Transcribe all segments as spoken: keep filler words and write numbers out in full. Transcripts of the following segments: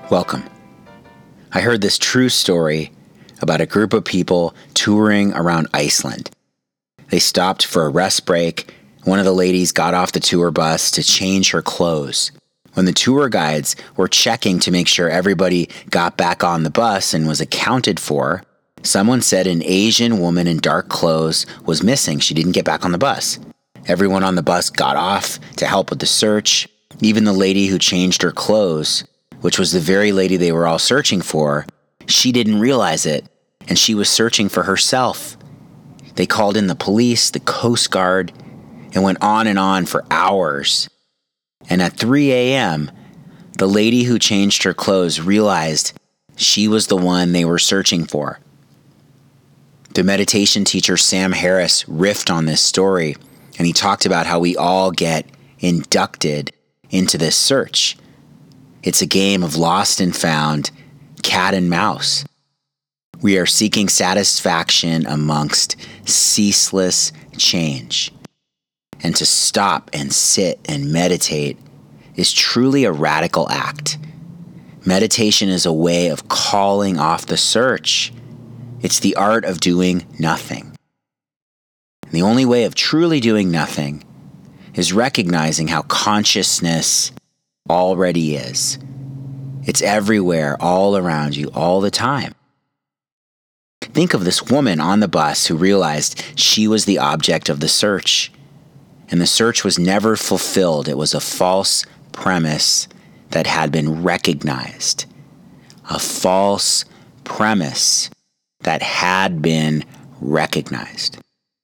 Welcome. I heard this true story about a group of people touring around Iceland. They stopped for a rest break. One of the ladies got off the tour bus to change her clothes. When the tour guides were checking to make sure everybody got back on the bus and was accounted for, someone said an Asian woman in dark clothes was missing. She didn't get back on the bus. Everyone on the bus got off to help with the search. Even the lady who changed her clothes, which was the very lady they were all searching for, she didn't realize it, and she was searching for herself. They called in the police, the Coast Guard, and went on and on for hours. And at three a.m., the lady who changed her clothes realized she was the one they were searching for. The meditation teacher Sam Harris riffed on this story, and he talked about how we all get inducted into this search. It's a game of lost and found, cat and mouse. We are seeking satisfaction amongst ceaseless change. And to stop and sit and meditate is truly a radical act. Meditation is a way of calling off the search. It's the art of doing nothing. And the only way of truly doing nothing is recognizing how consciousness already is. It's everywhere, all around you, all the time. Think of this woman on the bus who realized she was the object of the search. And the search was never fulfilled. It was a false premise that had been recognized. A false premise that had been recognized.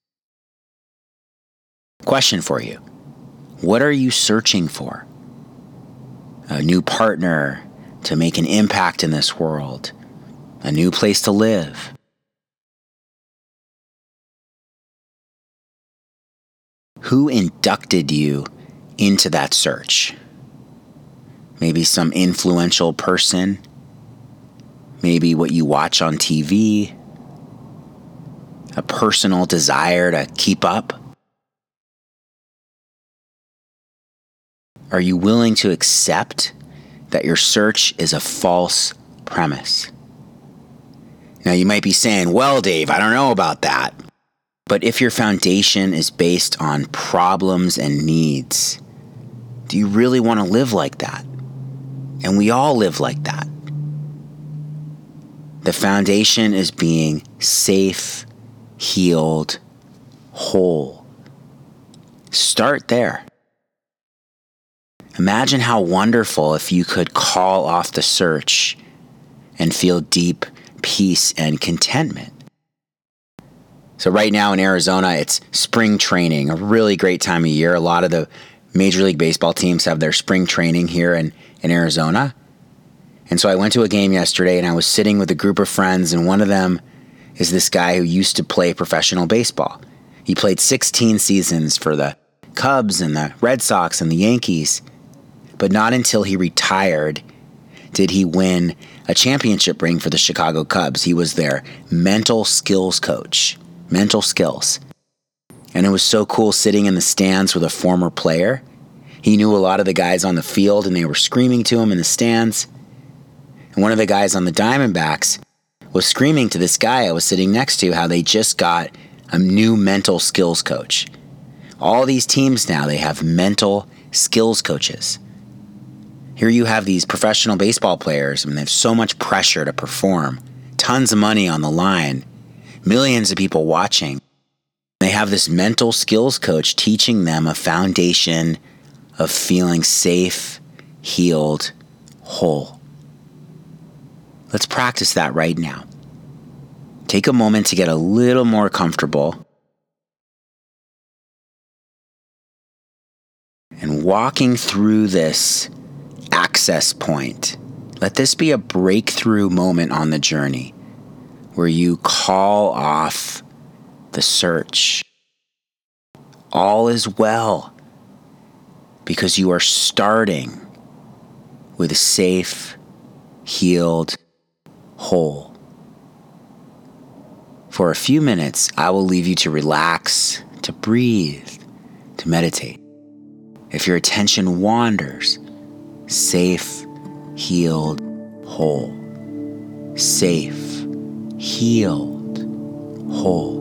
Question for you. What are you searching for? A new partner to make an impact in this world? A new place to live? Who inducted you into that search? Maybe some influential person? Maybe what you watch on T V? A personal desire to keep up? Are you willing to accept that your search is a false premise? Now you might be saying, well, Dave, I don't know about that. But if your foundation is based on problems and needs, do you really want to live like that? And we all live like that. The foundation is being safe, healed, whole. Start there. Imagine how wonderful if you could call off the search and feel deep peace and contentment. So right now in Arizona, it's spring training, a really great time of year. A lot of the Major League Baseball teams have their spring training here in, in Arizona. And so I went to a game yesterday and I was sitting with a group of friends, and one of them is this guy who used to play professional baseball. He played sixteen seasons for the Cubs and the Red Sox and the Yankees. But not until he retired did he win a championship ring for the Chicago Cubs. He was their mental skills coach. Mental skills. And it was so cool sitting in the stands with a former player. He knew a lot of the guys on the field and they were screaming to him in the stands. And one of the guys on the Diamondbacks was screaming to this guy I was sitting next to how they just got a new mental skills coach. All these teams now, they have mental skills coaches. Here you have these professional baseball players, and they have so much pressure to perform, tons of money on the line, millions of people watching. They have this mental skills coach teaching them a foundation of feeling safe, healed, whole. Let's practice that right now. Take a moment to get a little more comfortable. And walking through this access point, let this be a breakthrough moment on the journey where you call off the search. All is well because you are starting with a safe, healed, whole. For a few minutes, I will leave you to relax, to breathe, to meditate. If your attention wanders, safe, healed, whole. Safe, healed, whole.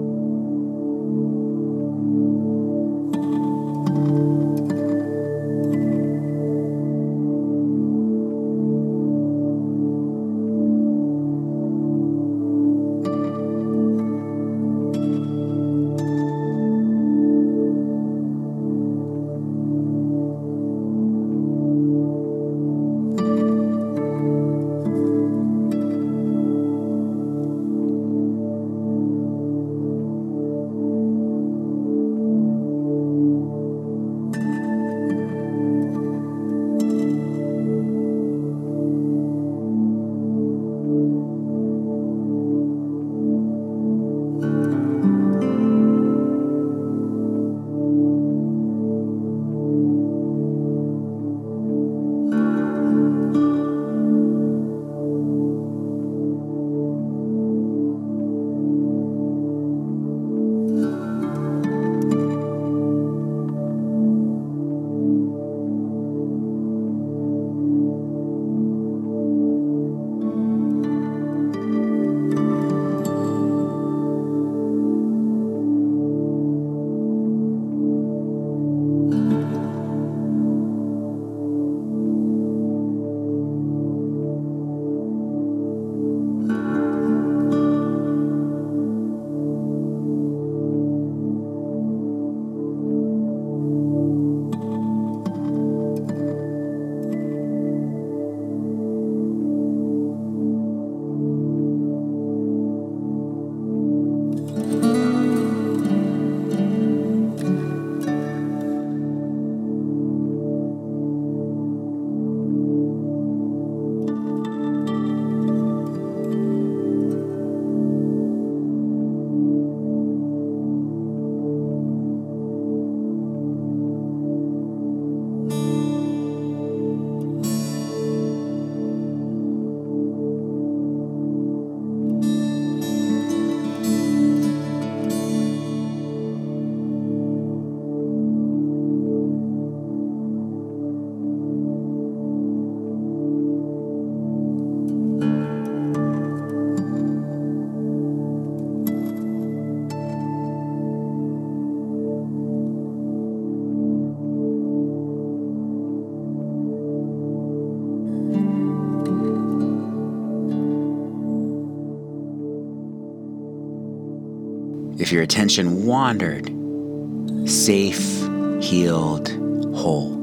If your attention wandered, safe, healed, whole.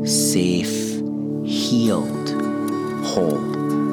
safe, healed, whole.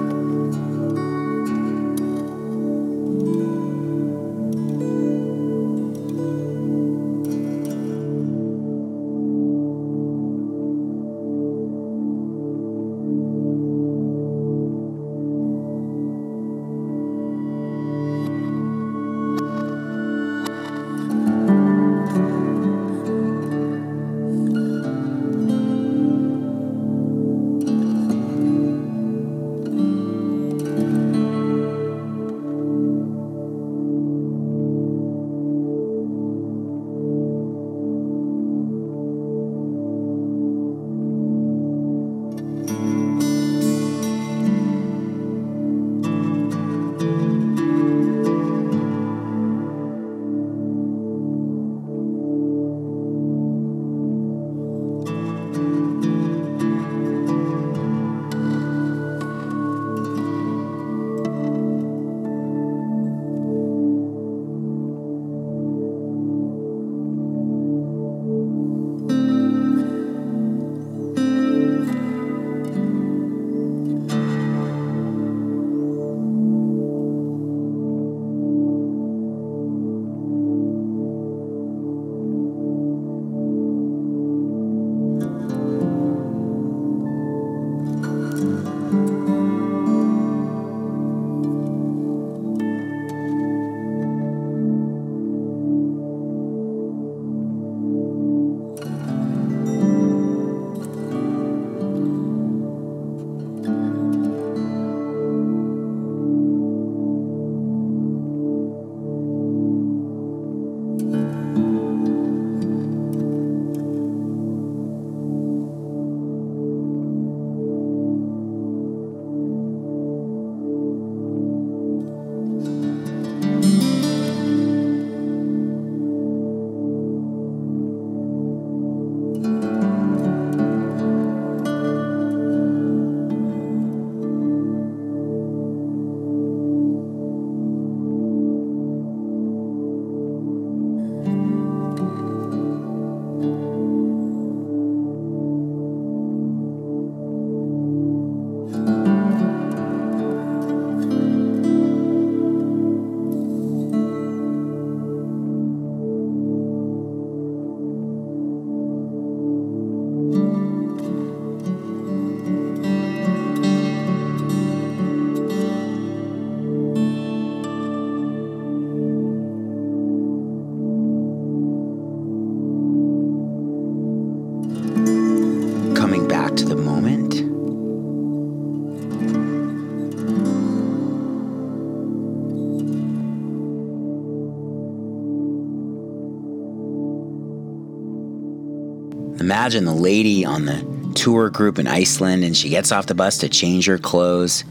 Imagine the lady on the tour group in Iceland, and she gets off the bus to change her clothes,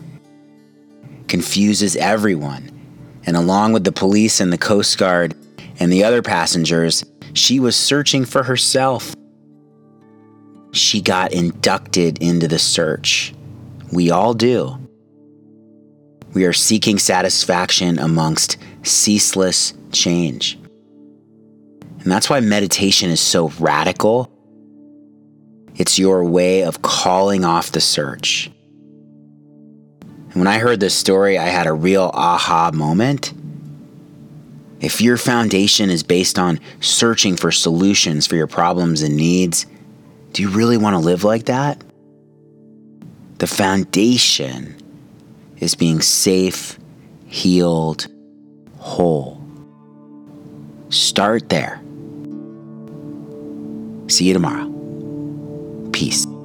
confuses everyone, and along with the police and the Coast Guard and the other passengers, she was searching for herself. She got inducted into the search. We all do. We are seeking satisfaction amongst ceaseless change. And that's why meditation is so radical. It's your way of calling off the search. And when I heard this story, I had a real aha moment. If your foundation is based on searching for solutions for your problems and needs, do you really want to live like that? The foundation is being safe, healed, whole. Start there. See you tomorrow. Peace.